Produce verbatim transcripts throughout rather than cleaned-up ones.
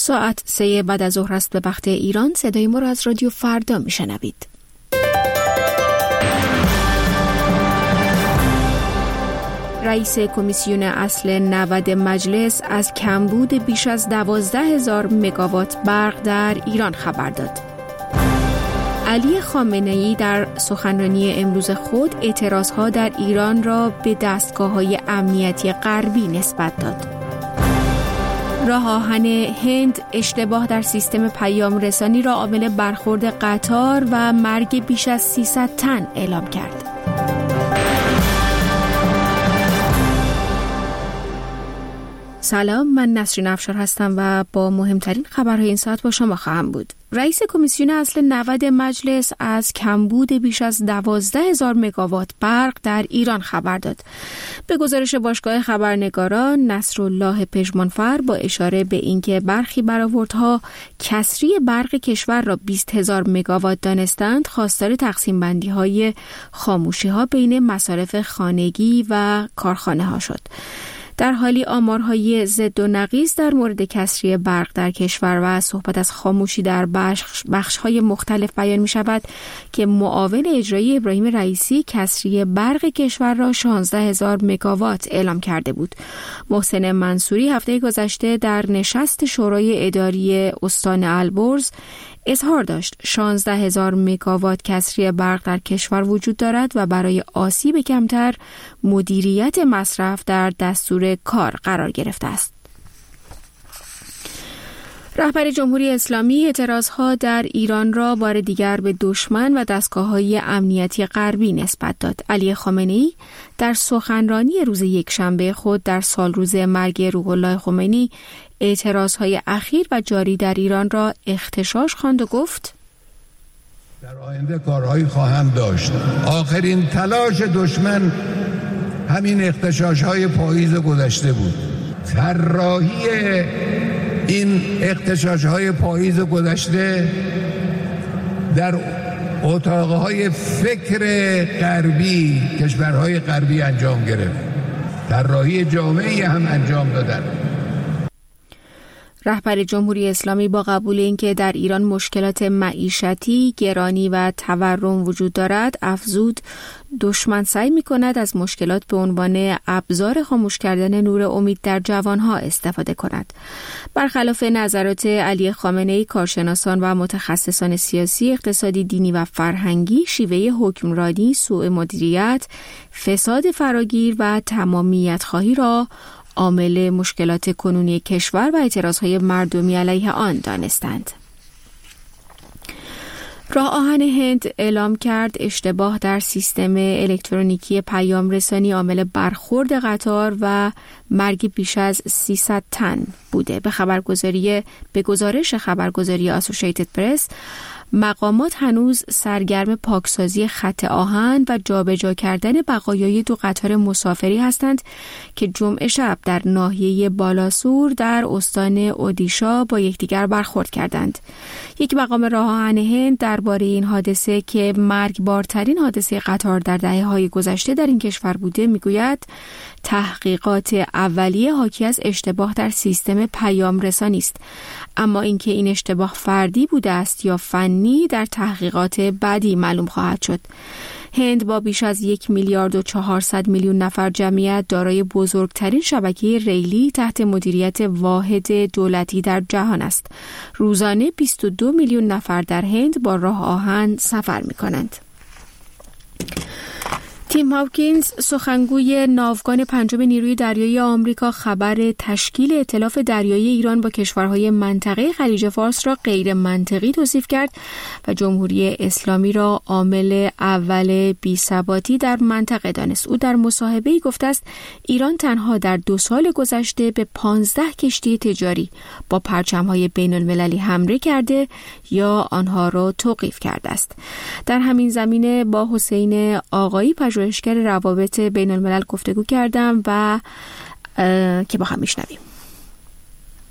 ساعت سه بعد از ظهر است به وقت ایران. صدای ما را از رادیو فردا میشنوید. رئیس کمیسیون اصل نود مجلس از کمبود بیش از دوازده هزار مگاوات برق در ایران خبر داد. علی خامنه‌ای در سخنرانی امروز خود اعتراضها در ایران را به دستگاه‌های امنیتی غربی نسبت داد. راه آهن هند اشتباه در سیستم پیام رسانی را عامل برخورد قطار و مرگ بیش از سیصد تن اعلام کرد. سلام، من نسرین افشار هستم و با مهمترین خبرهای این ساعت با شما خواهم بود. رئیس کمیسیون اصل نود مجلس از کمبود بیش از دوازده هزار مگاوات برق در ایران خبر داد. به گزارش باشگاه خبرنگاران نصرالله پژمانفر با اشاره به اینکه برخی برآوردها کسری برق کشور را بیست هزار مگاوات دانستند، خواستار تقسیم بندی های خاموشی ها بین مصارف خانگی و کارخانه ها شد. در حالی آمارهای ضد و نقیض در مورد کسری برق در کشور و صحبت از خاموشی در بخش بخش‌های مختلف بیان می شود که معاون اجرایی ابراهیم رئیسی کسری برق کشور را شانزده هزار مگاوات اعلام کرده بود. محسن منصوری هفته گذشته در نشست شورای اداری استان البرز اظهار داشت شانزده هزار مگاوات کسری برق در کشور وجود دارد و برای آسیب کمتر مدیریت مصرف در دستور کار قرار گرفته است. رهبر جمهوری اسلامی اعتراضها در ایران را بار دیگر به دشمن و دستگاه‌های امنیتی غربی نسبت داد. علی خامنه‌ای در سخنرانی روز یکشنبه خود در سالروز مرگ روح الله خمینی اعتراضهای اخیر و جاری در ایران را اغتشاش خواند و گفت: در آینده کارهایی خواهم داشت. آخرین تلاش دشمن همین اغتشاش‌های پاییز گذشته بود. طراحی این اغتشاش‌های پاییز گذشته در اتاقهای فکر غربی، کشورهای غربی انجام گرفت. طراحی جامعی هم انجام دادن. رهبر جمهوری اسلامی با قبول اینکه در ایران مشکلات معیشتی، گرانی و تورم وجود دارد، افزود دشمن سعی می‌کند از مشکلات به عنوان ابزار خاموش کردن نور امید در جوانها استفاده کند. برخلاف نظرات علی خامنه‌ای، کارشناسان و متخصصان سیاسی، اقتصادی، دینی و فرهنگی شیوه حکمرانی، سوء مدیریت، فساد فراگیر و تمامیت خواهی را عامل مشکلات کنونی کشور و اعتراضهای مردمی علیه آن دانستند. راه آهن هند اعلام کرد اشتباه در سیستم الکترونیکی پیام رسانی عامل برخورد قطار و مرگ بیش از سیصد تن بوده. به خبرگزاری به گزارش خبرگزاری اسوسییتد پرس، مقامات هنوز سرگرم پاکسازی خط آهن و جابجا کردن بقایای دو قطار مسافری هستند که جمعه شب در ناحیه بالاسور در استان اودیشا با یکدیگر برخورد کردند. یک مقام راه آهن هند درباره این حادثه که مرگبارترین حادثه قطار در دهه‌های گذشته در این کشور بوده میگوید تحقیقات اولیه حاکی از اشتباه در سیستم پیام رسانی است، اما اینکه این اشتباه فردی بوده است یا فنی در تحقیقات بعدی معلوم خواهد شد. هند با بیش از یک میلیارد و چهارصد میلیون نفر جمعیت دارای بزرگترین شبکه ریلی تحت مدیریت واحد دولتی در جهان است. روزانه بیست و دو میلیون نفر در هند با راه آهن سفر می کنند. تیم هاپکینز، سخنگوی ناوگان پنجم نیروی دریایی آمریکا، خبر تشکیل ائتلاف دریایی ایران با کشورهای منطقه خلیج فارس را غیر منطقی توصیف کرد و جمهوری اسلامی را عامل اول بی‌ثباتی در منطقه دانست. او در مصاحبه‌ای گفته است ایران تنها در دو سال گذشته به پانزده کشتی تجاری با پرچم‌های بین‌المللی حمله کرده یا آنها را توقیف کرده است. در همین زمینه با حسین آقایی، پژوهشگر روابط بین الملل، گفتگو کردم و که با هم میشنویم.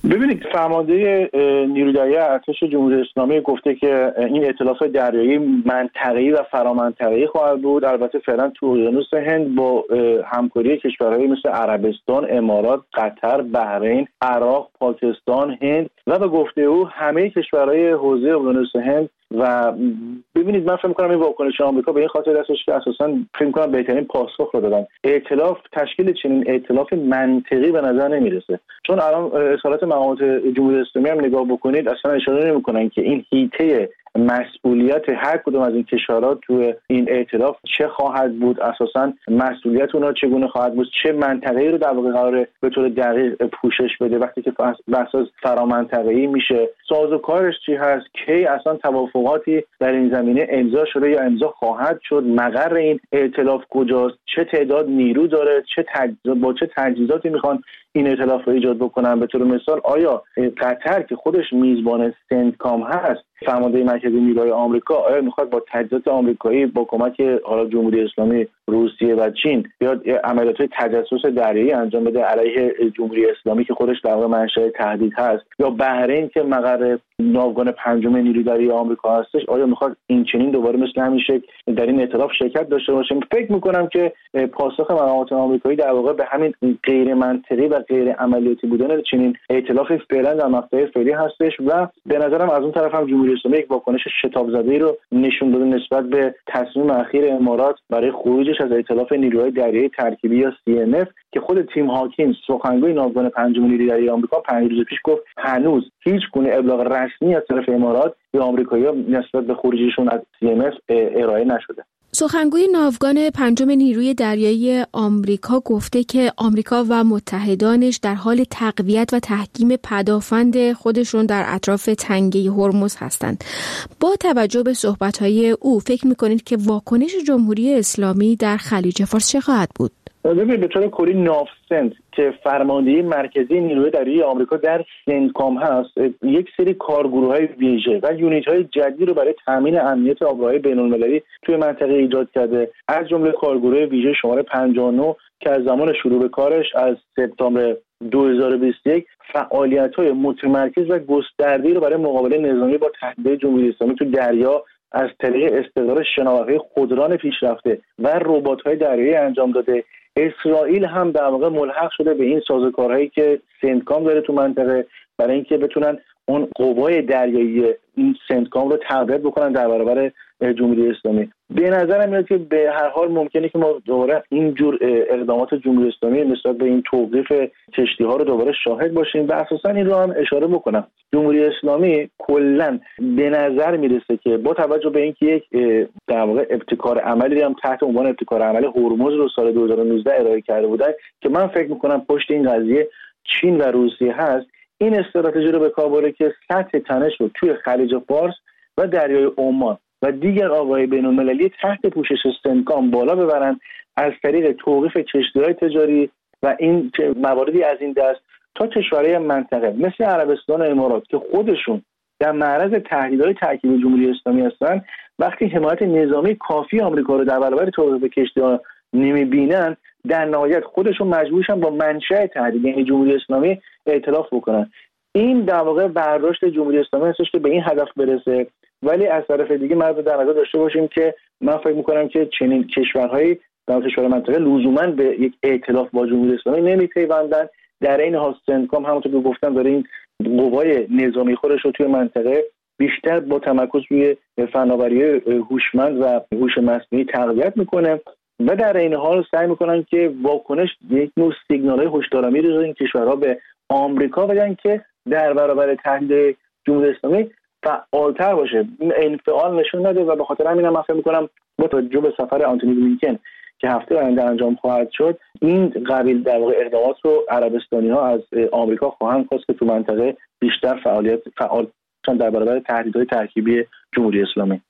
ببینید، فرمانده نیروی دریایی ارتش جمهوری اسلامی گفته که این ائتلاف دریایی منطقه‌ای و فرامنطقه‌ای خواهد بود. البته فعلا تو اقیانوس هند با همکاری کشورهای مثل عربستان، امارات، قطر، بحرین، عراق، پاکستان، هند و به گفته او همه کشورهای حوزه اقیانوس هند. و ببینید، من فکر می‌کنم این واکنش آمریکا به این خاطر هستش که اساساً فکر می‌کنم بهترین پاسخ رو دادن. ائتلاف تشکیل چنین ائتلاف منطقی به نظر نمیرسه، چون الان اظهارات مقامات جمهوری اسلامی هم نگاه بکنید اصلا اشاره نمی‌کنن که این هیته مسئولیت هر کدوم از این کشورها تو این ائتلاف چه خواهد بود، اساساً مسئولیت اونها چگونه خواهد بود، چه منطقه‌ای رو در واقع قراره به طور دقیق پوشش بده وقتی که بحث از فرامنطقه‌ای میشه، سازوکارش چی هست، کی اصلا توافقاتی در این زمینه امضا شده یا امضا خواهد شد، مقر این ائتلاف کجاست، چه تعداد نیرو داره، چه تجهیزات با چه تجهیزاتی میخوان این ائتلاف رو ایجاد بکنن. به طور مثال آیا قطر که خودش میزبان سنتکام هست، فرمانده مرکزی نیروهای آمریکا، آیا میخواد با تجهیزات آمریکایی با کمک حالا جمهوری اسلامی، روسیه و چین بیاد عملیات تجسس دریایی انجام بده علیه جمهوری اسلامی که خودش در واقع منشأ تهدید هست، یا بحرین که مقر ناوگان پنجم نیروی دریایی آمریکا هستش، آیا میخواد این چنین دوباره مثل همین شکل در این ائتلاف شرکت داشته باشه؟ فکر میکنم که پاسخ مقامات آمریکایی در واقع به همین غیر منطقی و غیر عملیاتی بودن چنین ائتلافی فعلا در مقطع فعلی هستش و به نظرم از اون طرف هم جمهوری اسلامی یک واکنش شتاب زده‌ای رو نشون داده نسبت به تصمیم اخیر امارات برای خروجش از ائتلاف نیروهای دریایی ترکیبی یا سی ان اف که خود تیم هاکینز، سخنگوی ناوگان پنجم نیروی دریایی آمریکا، پنج روز پیش گفت هنوز هیچ گونه ابلاغ رسمی از طرف امارات یا آمریکایی‌ها نسبت به خروجشون از سی ان اف ارائه نشده. سخنگوی ناوگان پنجم نیروی دریایی آمریکا گفته که آمریکا و متحدانش در حال تقویت و تحکیم پدافند خودشون در اطراف تنگه هرمز هستند. با توجه به صحبت‌های او فکر می‌کنید که واکنش جمهوری اسلامی در خلیج فارس چه خواهد بود؟ ببینید، به طور کلی ناوسنت که فرماندهی مرکزی نیروی دریایی آمریکا در سنتکام هست، یک سری کارگروه‌های ویژه و یونیت‌های جدید رو برای تامین امنیت آبراهای بین‌المللی توی منطقه ایجاد کرده، از جمله کارگروه ویژه شماره پنجاه و نه که از زمان شروع به کارش از سپتامبر دو هزار و بیست و یک فعالیت‌های متمرکز و گسترده‌ای رو برای مقابله نظامی با تهدید جمهوری اسلامی تو دریا از طریق استقرار شناورهای خودران پیشرفته و ربات‌های دریایی انجام داده. اسرائیل هم در واقع ملحق شده به این سازوکارهایی که سنتکام داره تو منطقه برای اینکه بتونن اون قوای دریایی این سنتکام رو تقویت بکنن در برابر جمهوری اسلامی. به نظرم میاد که به هر حال ممکنه که ما دوباره این جور اقدامات جمهوری اسلامی نسبت به این توقیف کشتی‌ها رو دوباره شاهد باشیم و اساسا این رو هم اشاره بکنم. جمهوری اسلامی کلاً به نظر میرسه که با توجه به اینکه یک در واقع ابتکار عملی هم تحت عنوان ابتکار عملی هرمز رو سال دو هزار و نوزده ارائه کرده بودن که من فکر می‌کنم پشت این قضیه چین و روسیه هست، این استراتژی رو به کار برده که سطح تنش رو توی خلیج فارس و دریای عمان و دیگر آبهای بین‌المللی تحت پوشش سنتکام بالا ببرن از طریق توقیف کشتی‌های تجاری و این مواردی از این دست تا کشورهای منطقه مثل عربستان و امارات که خودشون در معرض تهدیدهای ترکیبی جمهوری اسلامی هستن، وقتی حمایت نظامی کافی آمریکا رو در برابر توقیف کشتی‌ها نمی‌بینن، در نهایت خودشون مجبورشن با منشأ تهدید یعنی جمهوری اسلامی ائتلاف بکنن. این در واقع برداشت جمهوری اسلامی هستش که به این هدف برسه، ولی از طرف دیگه ما در نظر داشته باشیم که من فکر می‌کنم که چنین کشورهایی در کشور منطقه لزوما به یک ائتلاف با جمهوری اسلامی نمی‌پیوندن. در این حال سنتکام همونطور که گفتم داره این قوای نظامی خودش رو توی منطقه بیشتر با تمرکز روی فناوری هوشمند و هوش مصنوعی تقویت میکنه و در این حال سعی میکنن که واکنش یک نوع سیگنال‌های هشدارآمیزی رو این کشورها به آمریکا بدن که در برابر تهدید جمهوری اسلامی فعالتر باشه. این انفعال نشون نده و به خاطر همین هم من فکر میکنم با توجه به سفر آنتونی بلینکن که هفته آینده انجام خواهد شد، این قبیل در واقع اقدامات رو عربستانی‌ها از آمریکا خواهند خواست که تو منطقه بیشتر فعالیت فعال شن در برابر تهدیدهای ترکیبی جمهوری اسلامی.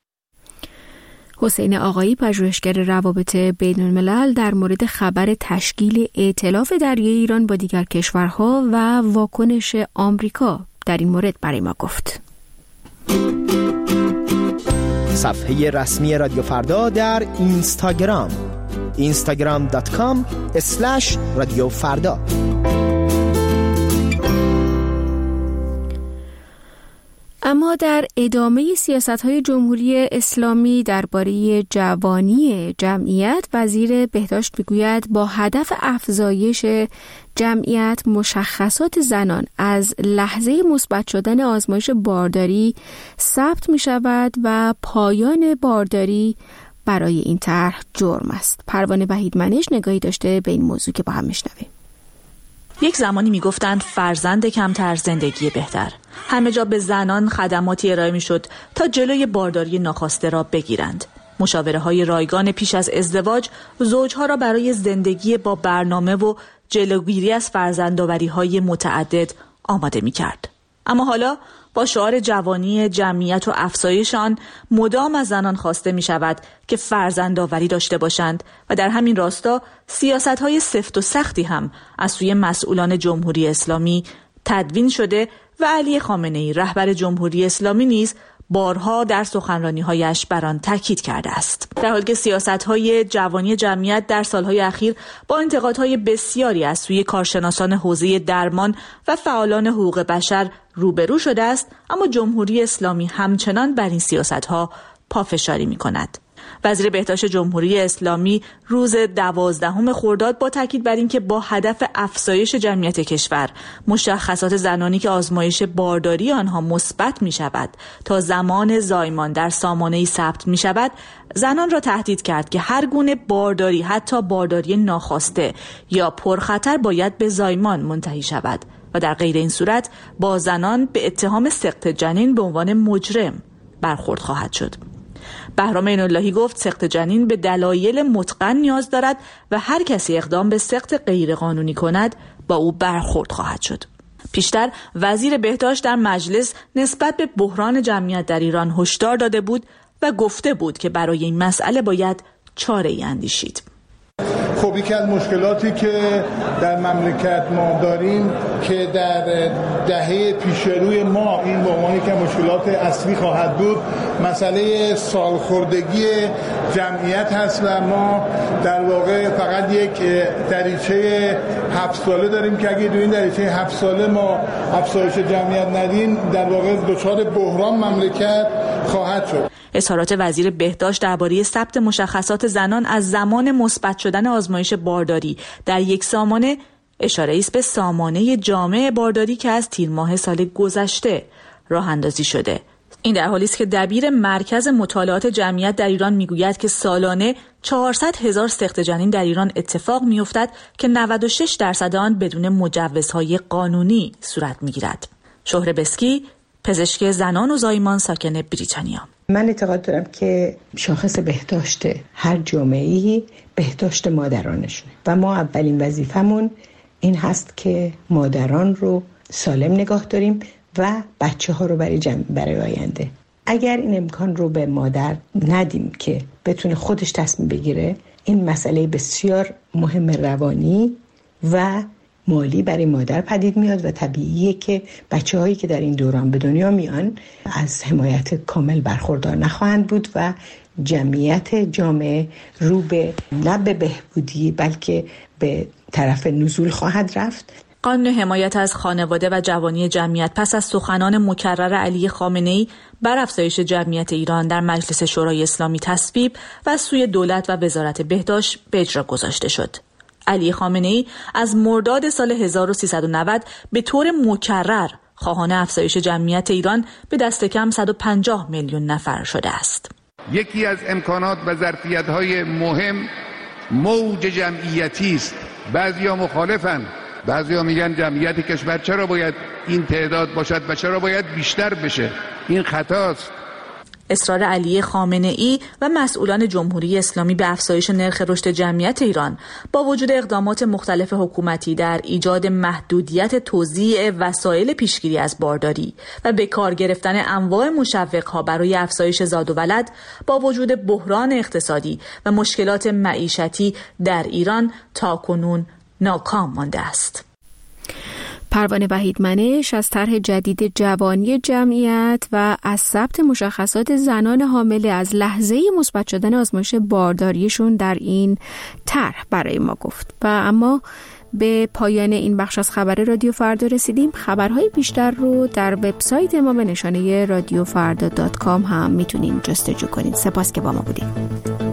حسین آقایی، پژوهشگر روابط بین‌الملل، در مورد خبر تشکیل ائتلاف دریایی ایران با دیگر کشورها و واکنش آمریکا در این مورد برای ما گفت. صفحه رسمی رادیو فردا در اینستاگرام اینستاگرام دات کام اسلش رادیو فردا. اما در ادامه سیاست‌های جمهوری اسلامی درباره جوانی جمعیت، وزیر بهداشت میگوید با هدف افزایش جمعیت مشخصات زنان از لحظه مثبت شدن آزمایش بارداری ثبت می شود و پایان بارداری برای این طرح جرم است. پروانه وحیدمنش نگاهی داشته به این موضوع که با هم میشنویم. یک زمانی میگفتند فرزند کمتر زندگی بهتر. همه جا به زنان خدماتی ارائه میشد تا جلوی بارداری ناخواسته را بگیرند. مشاوره های رایگان پیش از ازدواج زوجها را برای زندگی با برنامه و جلوگیری از فرزندآوری های متعدد آماده می کرد. اما حالا با شعار جوانی جمعیت و افزایش آن مدام از زنان خواسته می شود که فرزندآوری داشته باشند و در همین راستا سیاست‌های سفت و سختی هم از سوی مسئولان جمهوری اسلامی تدوین شده و علی خامنه‌ای رهبر جمهوری اسلامی نیز بارها در سخنرانی‌هایش بر آن تاکید کرده است. در حالی که سیاست‌های جوانی جمعیت در سال‌های اخیر با انتقادهای بسیاری از سوی کارشناسان حوزه درمان و فعالان حقوق بشر روبرو شده است، اما جمهوری اسلامی همچنان بر این سیاست‌ها پافشاری می‌کند. وزیر بهداشت جمهوری اسلامی روز دوازدهم خرداد با تاکید بر اینکه با هدف افزایش جمعیت کشور مشخصات زنانی که آزمایش بارداری آنها مثبت می شود تا زمان زایمان در سامانه‌ای ثبت می شود، زنان را تهدید کرد که هر گونه بارداری، حتی بارداری ناخواسته یا پرخطر، باید به زایمان منتهی شود و در غیر این صورت با زنان به اتهام سقط جنین به عنوان مجرم برخورد خواهد شد. بهرام عین‌اللهی گفت سقط جنین به دلایل متقن نیاز دارد و هر کسی اقدام به سقط غیرقانونی کند با او برخورد خواهد شد. پیشتر وزیر بهداشت در مجلس نسبت به بحران جمعیت در ایران هشدار داده بود و گفته بود که برای این مسئله باید چاره‌ای اندیشید. خب یکی از مشکلاتی که در مملکت ما داریم که در دهه پیش روی ما این به عنوان یک مشکلات اصلی خواهد بود، مسئله سالخوردگی جمعیت هست و ما در واقع فقط یک دریچه هفت ساله داریم که اگه در این دریچه هفت ساله ما افزایش جمعیت ندیم در واقع دچار بحران مملکت خواهد شد. اظهارات وزیر بهداشت درباره ثبت مشخصات زنان از زمان مثبت شدن آزمایش بارداری در یک سامانه اشاره است به سامانه جامع بارداری که از تیر ماه سال گذشته راه اندازی شده. این در حالی است که دبیر مرکز مطالعات جمعیت در ایران میگوید که سالانه چهارصد هزار سقط جنین در ایران اتفاق میافتد که نود و شش درصد آن بدون مجوزهای قانونی صورت میگیرد. شهره بسکی، پزشک زنان و زایمان، ساکن بریتانیا: من اعتقاد دارم که شاخص بهداشت هر جامعه‌ای بهداشت مادرانشونه و ما اولین وظیفمون این هست که مادران رو سالم نگاه داریم و بچه ها رو برای جمع برای آینده. اگر این امکان رو به مادر ندیم که بتونه خودش تصمیم بگیره، این مسئله بسیار مهم روانی و مالی برای مادر پدید میاد و طبیعیه که بچه هایی که در این دوران به دنیا میان از حمایت کامل برخوردار نخواهند بود و جمعیت جامعه رو به نه به بهبودی بلکه به طرف نزول خواهد رفت. قانون حمایت از خانواده و جوانی جمعیت پس از سخنان مکرر علی خامنه‌ای بر افزایش جمعیت ایران در مجلس شورای اسلامی تصویب و از سوی دولت و وزارت بهداشت به اجرا گذاشته شد. علی خامنه‌ای از مرداد سال هزار و سیصد و نود به طور مکرر خواهان افزایش جمعیت ایران به دست کم صد و پنجاه میلیون نفر شده است. یکی از امکانات و ظرفیت‌های مهم موج جمعیتی است. بعضیا مخالفن، بعضیا میگن جمعیت کشور چرا باید این تعداد باشد و چرا باید بیشتر بشه. این خطاست. اصرار علی خامنه‌ای و مسئولان جمهوری اسلامی به افزایش نرخ رشد جمعیت ایران با وجود اقدامات مختلف حکومتی در ایجاد محدودیت توزیع وسایل پیشگیری از بارداری و به کار گرفتن انواع مشوق‌ها برای افزایش زاد و ولد، با وجود بحران اقتصادی و مشکلات معیشتی در ایران تاکنون ناکام مانده است. پروانه وحیدمنش از طرح جدید جوانی جمعیت و از ثبت مشخصات زنان حامله از لحظه مثبت شدن آزمایش بارداریشون در این طرح برای ما گفت. و اما به پایان این بخش از خبر رادیو فردا رسیدیم. خبرهای بیشتر رو در وبسایت ما به نشانه رادیو فردا دات کام هم میتونین جستجو کنید. سپاس که با ما بودید.